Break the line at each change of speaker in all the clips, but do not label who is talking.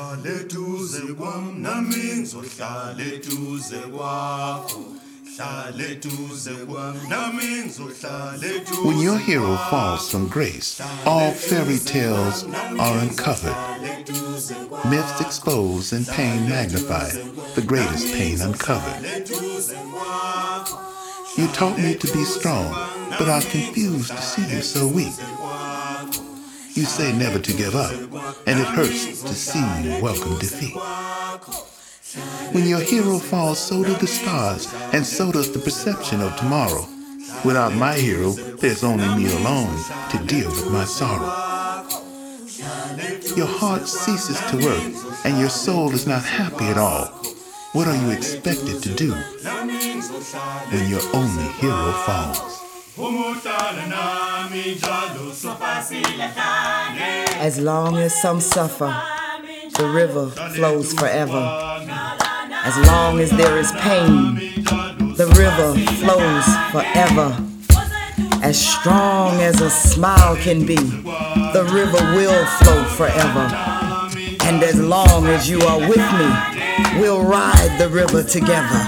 Hlale duze kwam nami ngizohlala eduze kwakho. Hlale duze kwam nami ngizohlala eduze.
When your hero falls from grace, all fairy tales are uncovered. Myths exposed and pain magnified, the greatest pain uncovered. You taught me to be strong, but I'm confused to see you so weak. You say never to give up, and it hurts to see you welcome defeat. When your hero falls, so do the stars, and so does the perception of tomorrow. Without my hero, there's only me alone to deal with my sorrow. Your heart ceases to work, and your soul is not happy at all. What are you expected to do when your only hero falls?
As long as some suffer, the river flows forever. As long as there is pain, the river flows forever. As strong as a smile can be, the river will flow forever. And as long as you are with me, we'll ride the river together.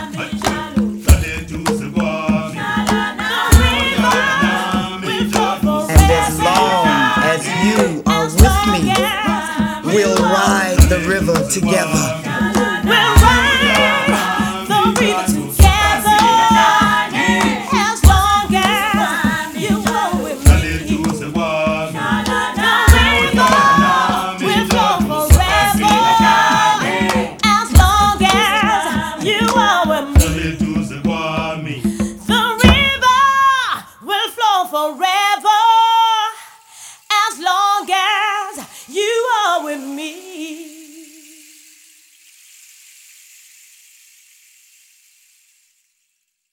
And as long as you are with me, we'll ride the river together.